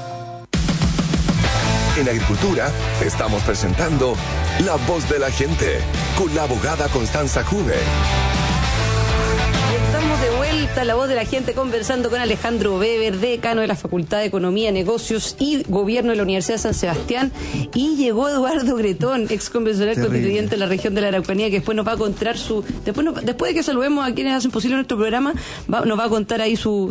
En Agricultura estamos presentando La Voz de la Gente con la abogada Constanza Juve. Estamos de vuelta, La Voz de la Gente, conversando con Alejandro Weber, decano de la Facultad de Economía, Negocios y Gobierno de la Universidad de San Sebastián. Y llegó Eduardo Gretón, ex convencional constituyente de la región de la Araucanía, que después nos va a contar su... Después de que saludemos a quienes hacen posible nuestro programa, nos va a contar ahí su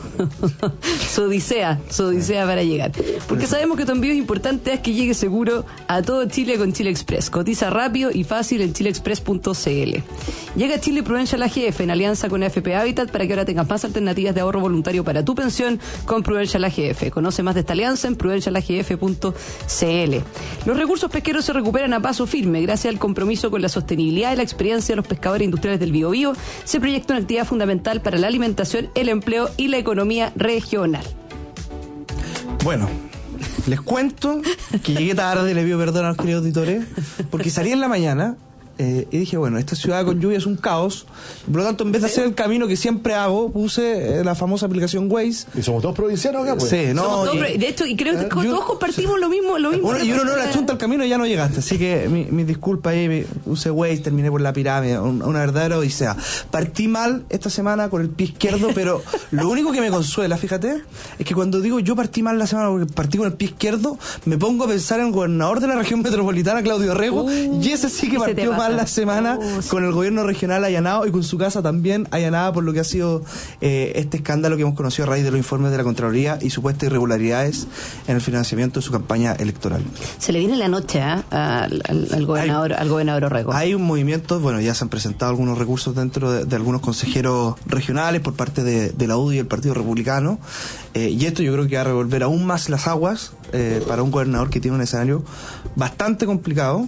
odisea para llegar. Porque sabemos que tu envío es importante, es que llegue seguro a todo Chile con Chile Express. Cotiza rápido y fácil en chileexpress.cl. Llega a Chile Prudential AGF en alianza con AFP Habitat para que ahora tengas más alternativas de ahorro voluntario para tu pensión con Prudential AGF. Conoce más de esta alianza en prudentialagf.cl. Los recursos pesqueros se recuperan a paso firme gracias al compromiso con la sostenibilidad y la experiencia de los pescadores industriales del Biobío. Se proyecta una actividad fundamental para la alimentación, el empleo y la economía regional. Bueno, les cuento que llegué tarde, le pido perdón a los queridos auditores, porque salí en la mañana y dije, bueno, esta ciudad con lluvia es un caos, por lo tanto, en vez de hacer el camino que siempre hago, puse la famosa aplicación Waze. ¿Y somos todos provincianos acá, pues? Sí, no. De hecho, y creo que todos compartimos lo mismo. Y uno no le achunta el camino y ya no llegaste, así que mis disculpas ahí, usé Waze, terminé por la pirámide, una verdadera odisea. Partí mal esta semana con el pie izquierdo, pero lo único que me consuela, fíjate, es que cuando digo yo partí mal la semana porque partí con el pie izquierdo, me pongo a pensar en el gobernador de la región metropolitana, Claudio Rego, y ese sí que partió mal la semana con el gobierno regional allanado y con su casa también allanada por lo que ha sido este escándalo que hemos conocido a raíz de los informes de la Contraloría y supuestas irregularidades en el financiamiento de su campaña electoral. Se le viene la noche al gobernador Orrego. Hay un movimiento, bueno, ya se han presentado algunos recursos dentro de algunos consejeros regionales por parte de la UDI y el Partido Republicano, y esto yo creo que va a revolver aún más las aguas para un gobernador que tiene un escenario bastante complicado.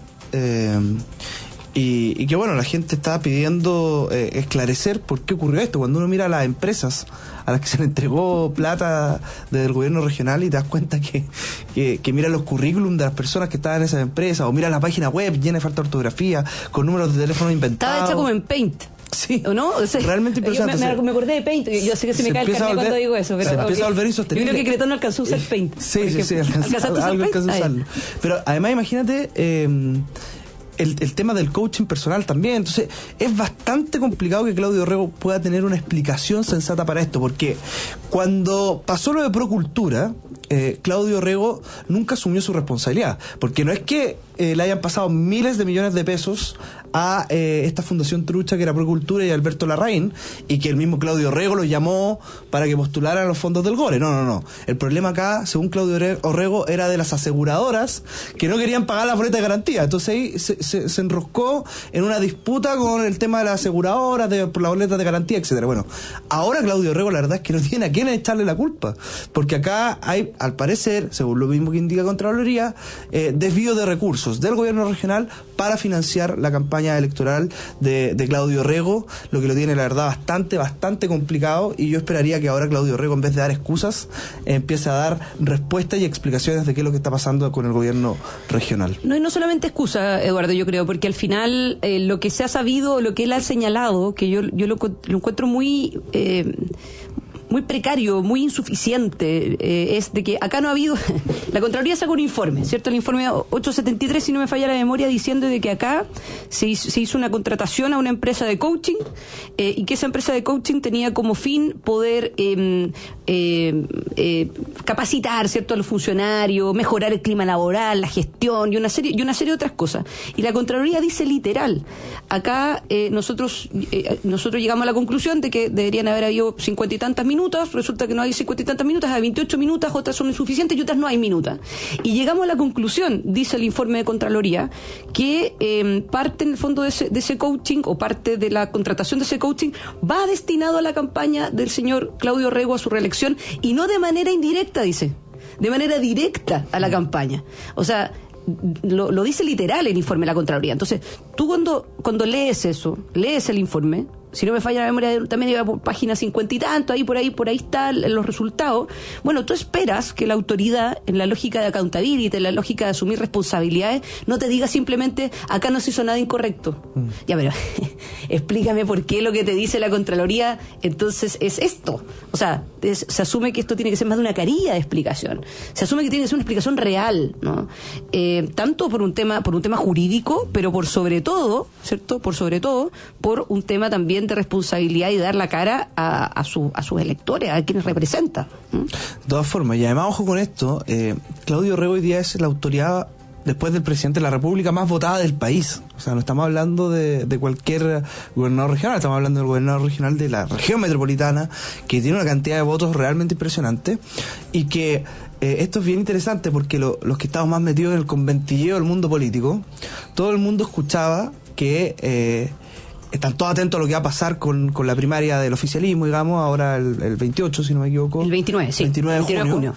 Y que bueno, la gente está pidiendo esclarecer por qué ocurrió esto. Cuando uno mira a las empresas a las que se le entregó plata desde el gobierno regional y te das cuenta que mira los currículum de las personas que estaban en esas empresas, o mira la página web llena de falta de ortografía, con números de teléfono inventados. Estaba hecha como en Paint. Sí, ¿o no? O sea, realmente impresionante. Me acordé de Paint. Yo sé que se me cae el carnet cuando digo eso, pero se empieza a volver insostenible. Yo creo que Cretón no alcanzó a usar Paint. Sí, alcanzó a usarlo. Pero además imagínate el tema del coaching personal también. Entonces es bastante complicado que Claudio Rego pueda tener una explicación sensata para esto, porque cuando pasó lo de Procultura, Claudio Rego nunca asumió su responsabilidad, porque no es que le hayan pasado miles de millones de pesos a esta fundación trucha que era Procultura y Alberto Larraín, y que el mismo Claudio Rego lo llamó para que postularan los fondos del GORE. No. El problema acá, según Claudio Rego, era de las aseguradoras que no querían pagar la boleta de garantía. Entonces ahí se enroscó en una disputa con el tema de las aseguradoras, por la boleta de garantía, etcétera. Bueno, ahora Claudio Rego la verdad es que no tiene a quién echarle la culpa, porque acá hay, al parecer, según lo mismo que indica Contraloría, desvío de recursos del gobierno regional para financiar la campaña electoral de Claudio Rego, lo que lo tiene la verdad bastante complicado, y yo esperaría que ahora Claudio Rego, en vez de dar excusas, empiece a dar respuestas y explicaciones de qué es lo que está pasando con el gobierno regional. No, y no solamente excusa, Eduardo, yo creo, porque al final lo que se ha sabido, lo que él ha señalado, que yo lo encuentro muy precario, muy insuficiente, es de que acá no ha habido... La Contraloría sacó un informe, ¿cierto? El informe 873, si no me falla la memoria, diciendo de que acá se hizo una contratación a una empresa de coaching, y que esa empresa de coaching tenía como fin poder capacitar, ¿cierto?, a los funcionarios, mejorar el clima laboral, la gestión y una serie de otras cosas. Y la Contraloría dice literal, acá nosotros llegamos a la conclusión de que deberían haber habido 50 y tantas minutos, resulta que no hay 50 y tantas minutos, hay 28 minutos, otras son insuficientes y otras no hay minutos. Y llegamos a la conclusión, dice el informe de Contraloría, que parte en el fondo de ese coaching, o parte de la contratación de ese coaching, va destinado a la campaña del señor Claudio Rego, a su reelección, y no de manera indirecta, dice, de manera directa a la campaña. O sea, lo dice literal el informe de la Contraloría. Entonces, tú cuando lees eso, lees el informe, si no me falla la memoria, también iba por página 50 y tanto, por ahí están los resultados. Bueno, tú esperas que la autoridad, en la lógica de accountability, en la lógica de asumir responsabilidades, no te diga simplemente, acá no se hizo nada incorrecto. Ya, pero explícame por qué lo que te dice la Contraloría entonces es esto. O sea, se asume que esto tiene que ser más de una carilla de explicación. Se asume que tiene que ser una explicación real, ¿no? Tanto por un tema jurídico, pero por sobre todo, ¿cierto? Por un tema también de responsabilidad y dar la cara a sus electores, a quienes representa. De todas formas, y además ojo con esto, Claudio Rego hoy día es la autoridad, después del presidente de la República, más votada del país. O sea, no estamos hablando de cualquier gobernador regional, estamos hablando del gobernador regional de la región metropolitana, que tiene una cantidad de votos realmente impresionante, y que esto es bien interesante porque los que estamos más metidos en el conventilleo del mundo político, todo el mundo escuchaba que están todos atentos a lo que va a pasar con la primaria del oficialismo, digamos, ahora el 28, si no me equivoco. El 29, sí. 29 de junio.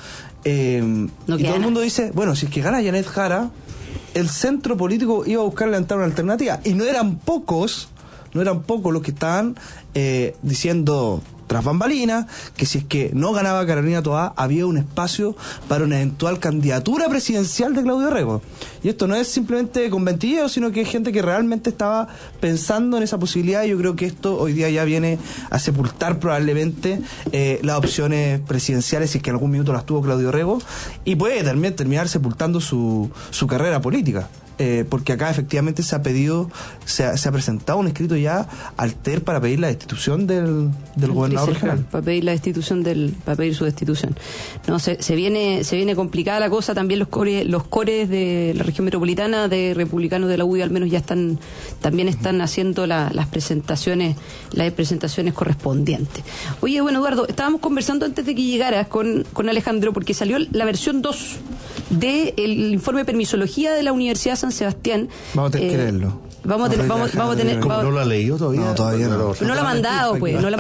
Y todo el mundo dice, bueno, si es que gana Janet Jara, el centro político iba a buscar levantar una alternativa. Y no eran pocos los que estaban diciendo tras bambalinas que si es que no ganaba Carolina Toá, había un espacio para una eventual candidatura presidencial de Claudio Rego. Y esto no es simplemente conventilleo, sino que es gente que realmente estaba pensando en esa posibilidad, y yo creo que esto hoy día ya viene a sepultar probablemente las opciones presidenciales, si es que en algún minuto las tuvo Claudio Rego, y puede también terminar sepultando su carrera política. Porque acá efectivamente se ha presentado un escrito ya al TER para pedir la destitución del gobernador regional. Para pedir su destitución. No, se viene complicada la cosa. También los cores de la región metropolitana de republicanos de la UDI al menos ya también están haciendo las presentaciones correspondientes. Oye, bueno, Eduardo, estábamos conversando antes de que llegaras con Alejandro, porque salió la versión 2 del informe de permisología de la Universidad de San Sebastián. Vamos a tener que leerlo. Vamos a tener. ¿Cómo no lo ha leído todavía? No, todavía no. No lo ha mandado, pues. No lo ha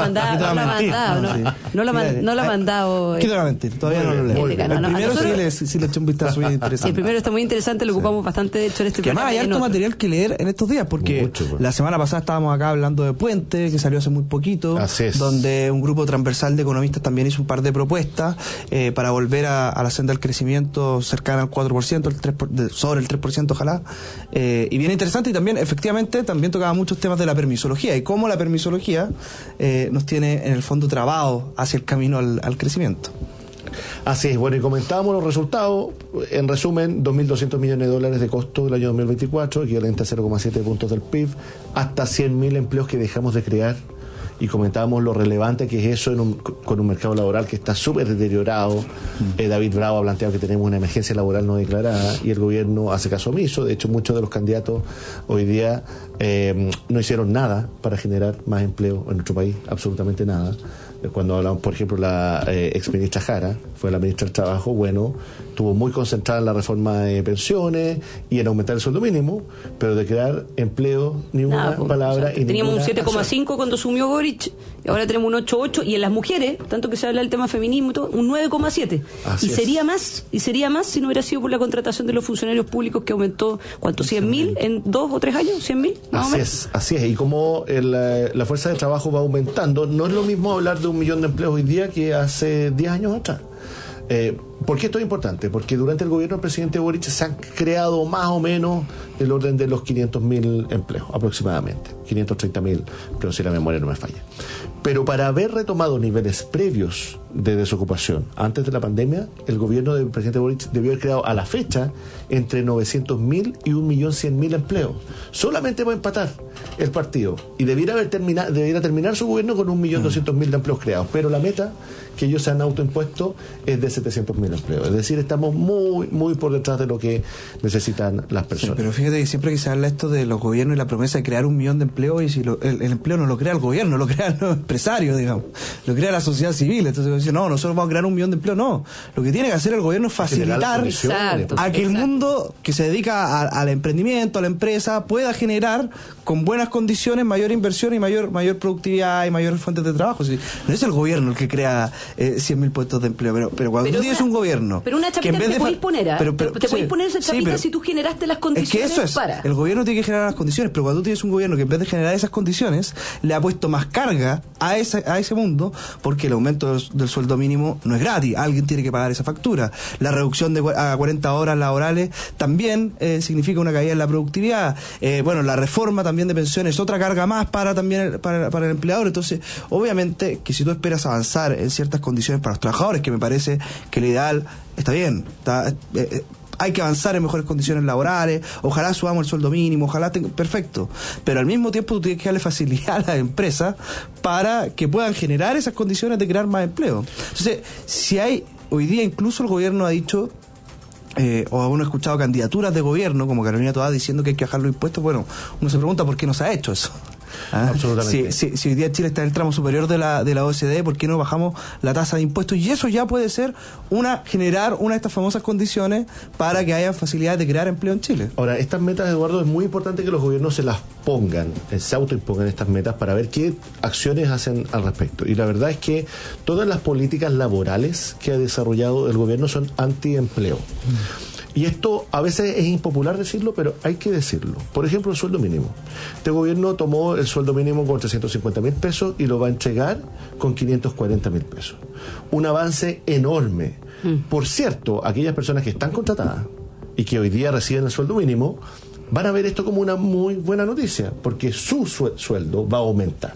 mandado. ¿Qué te va a mentir? Todavía no lo leo. El primero sí le eché un vistazo bien interesante. El primero está muy interesante, lo ocupamos bastante, de hecho, en este programa. Que además hay harto material que leer en estos días, porque la semana pasada estábamos acá hablando de Puente, que salió hace muy poquito, donde un grupo transversal de economistas también hizo un par de propuestas para volver a la senda del crecimiento cercana al 4%, sobre el 3%, ojalá. Y bien interesante, y también efectivamente también tocaba muchos temas de la permisología y cómo la permisología nos tiene en el fondo trabado hacia el camino al crecimiento. Así es, bueno, y comentábamos los resultados. En resumen, $2.200 millones de costo del año 2024, equivalente a 0,7 puntos del PIB, hasta 100.000 empleos que dejamos de crear. Y comentábamos lo relevante que es eso con un mercado laboral que está súper deteriorado. David Bravo ha planteado que tenemos una emergencia laboral no declarada y el gobierno hace caso omiso. De hecho, muchos de los candidatos hoy día no hicieron nada para generar más empleo en nuestro país, absolutamente nada. Cuando hablamos, por ejemplo, la exministra Jara, fue la ministra del Trabajo, bueno, estuvo muy concentrada en la reforma de pensiones y en aumentar el sueldo mínimo, pero de crear empleo, ni una palabra. O sea, teníamos un 7,5 cuando asumió Boric, y ahora tenemos un 8,8, y en las mujeres, tanto que se habla del tema feminismo y todo, un 9,7. Y sería más si no hubiera sido por la contratación de los funcionarios públicos, que aumentó, ¿cuánto? 100.000 en 2 o 3 años, 100.000. Así es, y como la fuerza de trabajo va aumentando, no es lo mismo hablar de 1 millón de empleos hoy día que hace 10 años atrás. ¿Por qué esto es importante? Porque durante el gobierno del presidente Boric se han creado más o menos el orden de los 500.000 empleos, aproximadamente 530.000, pero si la memoria no me falla. Pero para haber retomado niveles previos de desocupación antes de la pandemia, el gobierno del presidente Boric debió haber creado a la fecha entre 900.000 y 1.100.000 empleos, solamente para empatar el partido, y debiera terminar su gobierno con 1.200.000 de empleos creados, pero la meta que ellos se han autoimpuesto es de 700.000 empleos, es decir, estamos muy, muy por detrás de lo que necesitan las personas. Sí, pero fíjate que siempre que se habla esto de los gobiernos y la promesa de crear 1 millón de empleos, y si el empleo no lo crea el gobierno, lo crean los empresarios, digamos, lo crea la sociedad civil. Entonces dicen, no, nosotros vamos a crear 1 millón de empleos. No, lo que tiene que hacer el gobierno es facilitar a que el mundo que se dedica al emprendimiento, a la empresa, pueda generar con buenas condiciones mayor inversión y mayor productividad y mayores fuentes de trabajo. No es el gobierno el que crea 100.000 puestos de empleo, pero cuando tú tienes un gobierno gobierno... Pero una chapita te podéis poner, ¿eh? Te podéis poner esa chapita si tú generaste las condiciones. Es que eso es, el gobierno tiene que generar las condiciones, pero cuando tú tienes un gobierno que en vez de generar esas condiciones, le ha puesto más carga a ese mundo, porque el aumento del sueldo mínimo no es gratis, alguien tiene que pagar esa factura. La reducción a 40 horas laborales también significa una caída en la productividad. La reforma también de pensiones, otra carga más para el empleador. Entonces, obviamente, que si tú esperas avanzar en ciertas condiciones para los trabajadores, que me parece que lo ideal está bien, hay que avanzar en mejores condiciones laborales, ojalá subamos el sueldo mínimo, perfecto, pero al mismo tiempo tú tienes que darle facilidad a las empresas para que puedan generar esas condiciones de crear más empleo. Entonces, si hay, hoy día incluso el gobierno ha dicho, o uno ha escuchado candidaturas de gobierno como Carolina Toá diciendo que hay que bajar los impuestos, bueno, uno se pregunta por qué no se ha hecho eso. Absolutamente. Si hoy día Chile está en el tramo superior de la OCDE, ¿por qué no bajamos la tasa de impuestos? Y eso ya puede ser generar una de estas famosas condiciones para que haya facilidades de crear empleo en Chile. Ahora, estas metas, Eduardo, es muy importante que los gobiernos se las pongan, se autoimpongan estas metas para ver qué acciones hacen al respecto. Y la verdad es que todas las políticas laborales que ha desarrollado el gobierno son antiempleo. Y esto a veces es impopular decirlo, pero hay que decirlo. Por ejemplo, el sueldo mínimo. Este gobierno tomó el sueldo mínimo con 350.000 pesos y lo va a entregar con 540.000 pesos. Un avance enorme. Por cierto, aquellas personas que están contratadas y que hoy día reciben el sueldo mínimo van a ver esto como una muy buena noticia, porque su sueldo va a aumentar.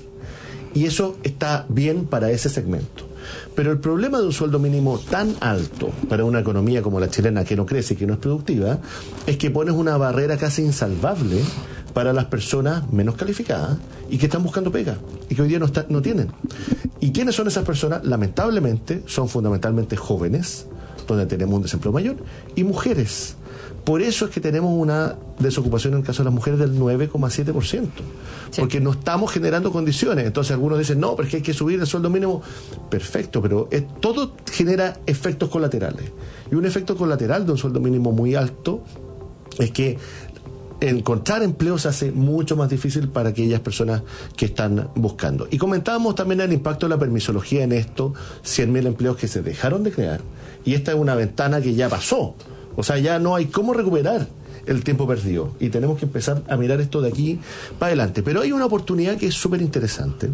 Y eso está bien para ese segmento. Pero el problema de un sueldo mínimo tan alto para una economía como la chilena, que no crece y que no es productiva, es que pones una barrera casi insalvable para las personas menos calificadas y que están buscando pega y que hoy día no tienen. ¿Y quiénes son esas personas? Lamentablemente son fundamentalmente jóvenes, donde tenemos un desempleo mayor, y mujeres. Por eso es que tenemos una desocupación en el caso de las mujeres del 9,7%. Sí. Porque no estamos generando condiciones. Entonces algunos dicen, no, pero es que hay que subir el sueldo mínimo. Perfecto, pero todo genera efectos colaterales. Y un efecto colateral de un sueldo mínimo muy alto es que encontrar empleo se hace mucho más difícil para aquellas personas que están buscando. Y comentábamos también el impacto de la permisología en esto, 100.000 empleos que se dejaron de crear. Y esta es una ventana que ya pasó. O sea, ya no hay cómo recuperar el tiempo perdido. Y tenemos que empezar a mirar esto de aquí para adelante. Pero hay una oportunidad que es súper interesante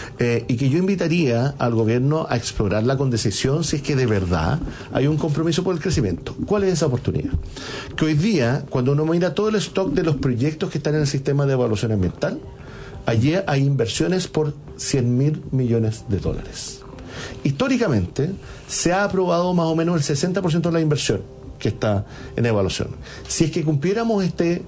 y que yo invitaría al gobierno a explorarla con decisión si es que de verdad hay un compromiso por el crecimiento. ¿Cuál es esa oportunidad? Que hoy día, cuando uno mira todo el stock de los proyectos que están en el sistema de evaluación ambiental, allí hay inversiones por $100.000 millones. Históricamente, se ha aprobado más o menos el 60% de la inversión que está en evaluación. Si es que cumpliéramos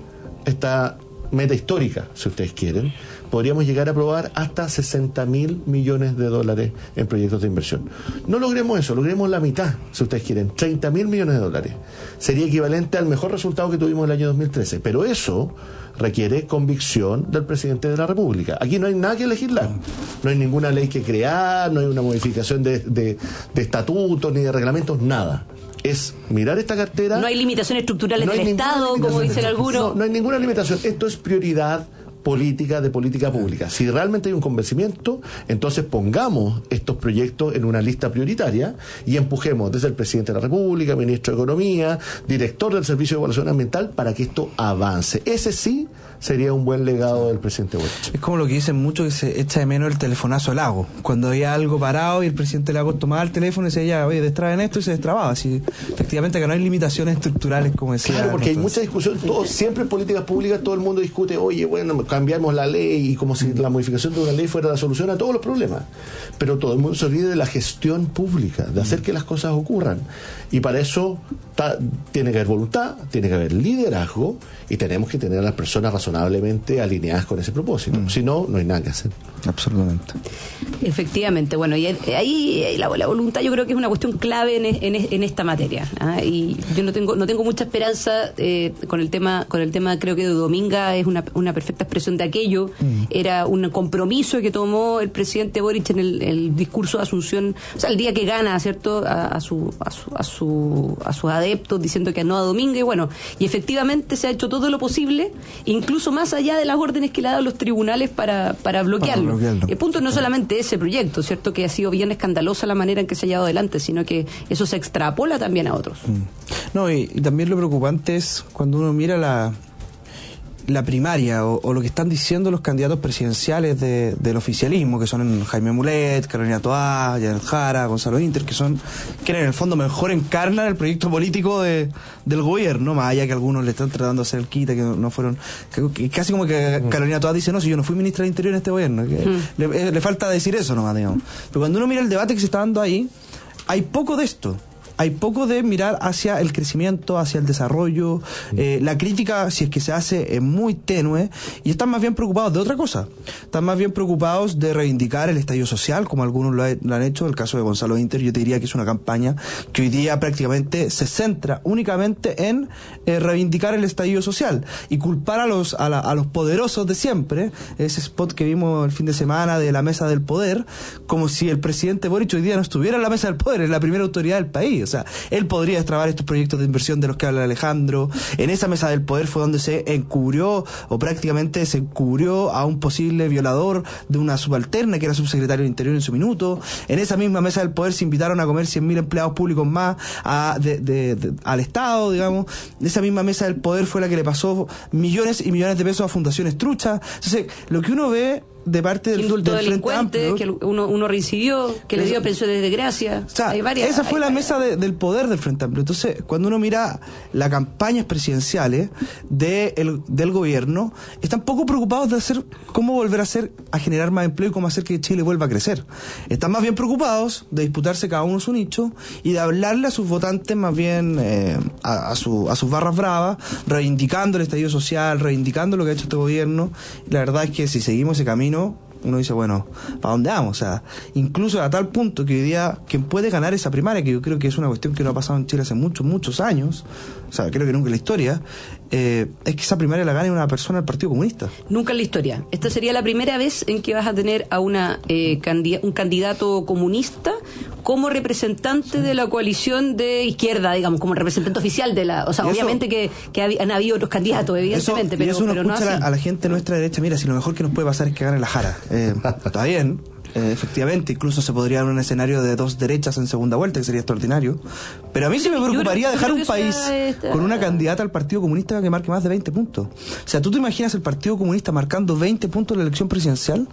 esta meta histórica, si ustedes quieren, podríamos llegar a aprobar hasta $60.000 millones en proyectos de inversión. No logremos eso, logremos la mitad, si ustedes quieren, $30.000 millones. Sería equivalente al mejor resultado que tuvimos el año 2013, pero eso requiere convicción del presidente de la República. Aquí no hay nada que legislar, no hay ninguna ley que crear, no hay una modificación de estatutos ni de reglamentos, nada. Es mirar esta cartera. No hay limitaciones estructurales del Estado, como dicen algunos. No hay ninguna limitación. Esto es prioridad política de política pública. Si realmente hay un convencimiento, entonces pongamos estos proyectos en una lista prioritaria y empujemos desde el presidente de la República, ministro de Economía, director del Servicio de Evaluación Ambiental, para que esto avance. Ese sí sería un buen legado del presidente Boric. Es como lo que dicen mucho, que se echa de menos el telefonazo al Lago. Cuando había algo parado y el presidente Lago tomaba el teléfono y decía, ya, oye, destraben esto, y se destrababa. Así, efectivamente, que no hay limitaciones estructurales, como decía. Claro, porque hay mucha discusión. Siempre en políticas públicas todo el mundo discute, oye, bueno, cambiamos la ley, y como si la modificación de una ley fuera la solución a todos los problemas. Pero todo el mundo se olvida de la gestión pública, de hacer que las cosas ocurran. Y para eso tiene que haber voluntad, tiene que haber liderazgo, y tenemos que tener a las personas razonablemente alineadas con ese propósito. Si no, no hay nada que hacer. Absolutamente. Efectivamente. Bueno, y ahí la voluntad yo creo que es una cuestión clave en esta materia. Y yo no tengo mucha esperanza con el tema. Creo que Dominga es una perfecta expresión explicación de aquello. Era un compromiso que tomó el presidente Boric en el discurso de Asunción, o sea, el día que gana, ¿cierto?, a sus adeptos, diciendo que no a Domínguez, y bueno, y efectivamente se ha hecho todo lo posible, incluso más allá de las órdenes que le ha dado los tribunales para bloquearlo. El punto no es solamente ese proyecto, ¿cierto?, que ha sido bien escandalosa la manera en que se ha llevado adelante, sino que eso se extrapola también a otros. No, y también lo preocupante es cuando uno mira la primaria o lo que están diciendo los candidatos presidenciales del oficialismo, que son Jaime Mulet, Carolina Toá, Yanel Jara, Gonzalo Inter, que en el fondo mejor encarnan el proyecto político del gobierno, más allá que algunos le están tratando de hacer el quite, que no fueron, que casi como que Carolina Toá dice, no, si yo no fui ministra del Interior en este gobierno, que le falta decir eso nomás, digamos. Pero cuando uno mira el debate que se está dando ahí, hay poco de esto. Hay poco de mirar hacia el crecimiento, hacia el desarrollo. La crítica, si es que se hace, es muy tenue, y están más bien preocupados de otra cosa. Están más bien preocupados de reivindicar el estallido social, como algunos lo han hecho. El caso de Gonzalo Inter, yo te diría que es una campaña que hoy día prácticamente se centra únicamente en reivindicar el estallido social y culpar a los poderosos de siempre. Ese spot que vimos el fin de semana de la mesa del poder, como si el presidente Boric hoy día no estuviera en la mesa del poder, es la primera autoridad del país. O sea, él podría destrabar estos proyectos de inversión de los que habla Alejandro. En esa mesa del poder fue donde se encubrió, o prácticamente se encubrió, a un posible violador de una subalterna que era subsecretario de Interior en su minuto. En esa misma mesa del poder se invitaron a comer 100.000 empleados públicos más al Estado, digamos. Esa misma mesa del poder fue la que le pasó millones y millones de pesos a fundaciones truchas. Entonces, lo que uno ve de parte del Frente Amplio, que uno reincidió, que le dio pensiones de gracia. O sea, esa fue la mesa del poder del Frente Amplio. Entonces, cuando uno mira las campañas presidenciales del gobierno, están poco preocupados de hacer cómo volver a generar más empleo y cómo hacer que Chile vuelva a crecer. Están más bien preocupados de disputarse cada uno su nicho y de hablarle a sus votantes más bien a sus barras bravas, reivindicando el estallido social, reivindicando lo que ha hecho este gobierno. Y la verdad es que si seguimos ese camino, uno dice, bueno, ¿para dónde vamos? O sea, incluso a tal punto que hoy día quien puede ganar esa primaria, que yo creo que es una cuestión que no ha pasado en Chile hace muchos años, o sea, creo que nunca en la historia, es que esa primaria la gane una persona del Partido Comunista. Nunca en la historia. Esta sería la primera vez en que vas a tener a un candidato comunista como representante de la coalición de izquierda, digamos, como representante oficial de la... O sea, obviamente que han habido otros candidatos, evidentemente, pero no así. A la gente nuestra derecha, mira, si lo mejor que nos puede pasar es que gane la Jara. Está bien. Efectivamente, incluso se podría dar un escenario de dos derechas en segunda vuelta, que sería extraordinario. Pero a mí sí me preocuparía dejar un país con una candidata al Partido Comunista que marque más de 20 puntos. O sea, ¿tú te imaginas el Partido Comunista marcando 20 puntos en la elección presidencial?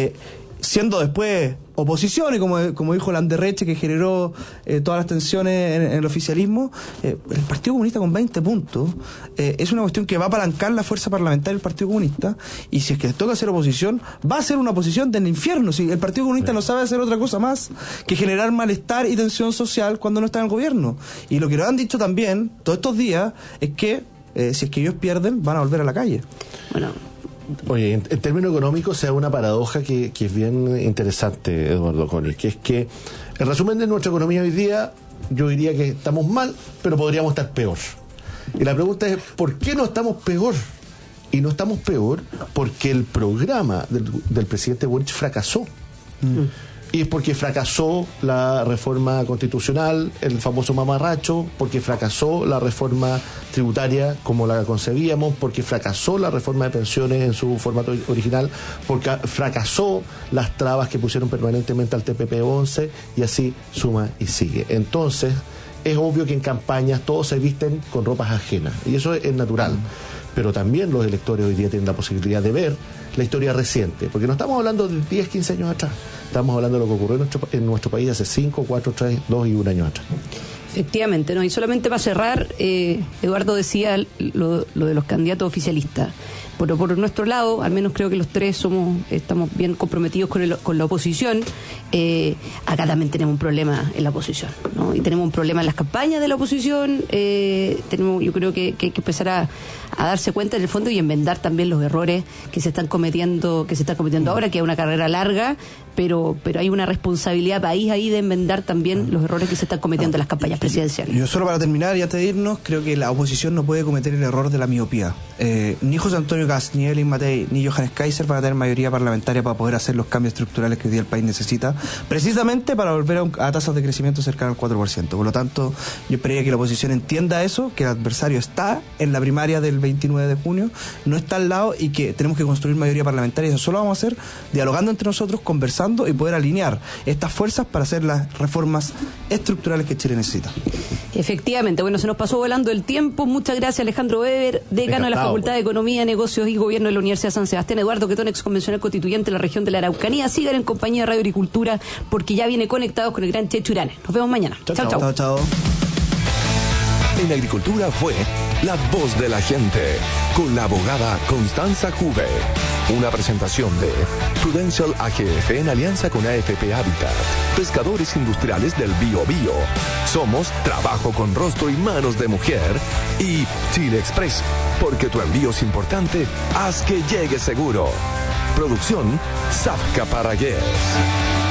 Siendo después oposición, y como dijo Landerreche, que generó todas las tensiones en el oficialismo, el Partido Comunista con 20 puntos es una cuestión que va a apalancar la fuerza parlamentaria del Partido Comunista, y si es que les toca hacer oposición, va a ser una oposición del infierno. Si el Partido Comunista no sabe hacer otra cosa más que generar malestar y tensión social cuando no está en el gobierno. Y lo que nos han dicho también todos estos días es que si es que ellos pierden, van a volver a la calle. Bueno, oye, en términos económicos se da una paradoja que es bien interesante, Eduardo Coni, que es que el resumen de nuestra economía hoy día, yo diría que estamos mal, pero podríamos estar peor. Y la pregunta es, ¿por qué no estamos peor? Y no estamos peor porque el programa del presidente Boric fracasó. Y es porque fracasó la reforma constitucional, el famoso mamarracho, porque fracasó la reforma tributaria como la concebíamos, porque fracasó la reforma de pensiones en su formato original, porque fracasó las trabas que pusieron permanentemente al TPP-11, y así suma y sigue. Entonces, es obvio que en campañas todos se visten con ropas ajenas, y eso es natural. Pero también los electores hoy día tienen la posibilidad de ver la historia reciente, porque no estamos hablando de 10, 15 años atrás, estamos hablando de lo que ocurrió en nuestro país hace 5, 4, 3, 2 y 1 año atrás. Efectivamente, ¿no? Y solamente para cerrar, Eduardo decía lo de los candidatos oficialistas. Por nuestro lado, al menos creo que los tres estamos bien comprometidos con la oposición. Acá también tenemos un problema en la oposición, ¿no? Y tenemos un problema en las campañas de la oposición. Yo creo que hay que empezar a darse cuenta en el fondo y enmendar también los errores que se están cometiendo ahora, que es una carrera larga, pero hay una responsabilidad país ahí de enmendar también los errores que se están cometiendo en las campañas presidenciales. presidenciales. Yo solo para terminar y antes de irnos, creo que la oposición no puede cometer el error de la miopía. Ni José Antonio Kast, ni Evelyn Matei, ni Johannes Kaiser van a tener mayoría parlamentaria para poder hacer los cambios estructurales que hoy día el país necesita, precisamente para volver a tasas de crecimiento cercanas al 4%. Por lo tanto, yo esperaría que la oposición entienda eso, que el adversario está en la primaria del 29 de junio, no está al lado y que tenemos que construir mayoría parlamentaria. Eso solo vamos a hacer dialogando entre nosotros, conversando y poder alinear estas fuerzas para hacer las reformas estructurales que Chile necesita. Efectivamente, bueno, se nos pasó volando el tiempo. Muchas gracias, Alejandro Weber, decano de la Facultad de Economía, Negocios y Gobierno de la Universidad de San Sebastián, Eduardo Quetón, ex convencional constituyente de la región de la Araucanía. Sigan en compañía de Radio Agricultura porque ya viene Conectados con el gran Checho Uranes. Nos vemos mañana. Chao, chao. En Agricultura fue La Voz de la Gente, con la abogada Constanza Juve. Una presentación de Prudential AGF en alianza con AFP Habitat, pescadores industriales del Bío Bío. Somos Trabajo con Rostro y Manos de Mujer y Chile Express, porque tu envío es importante, haz que llegue seguro. Producción Zafka Paragués.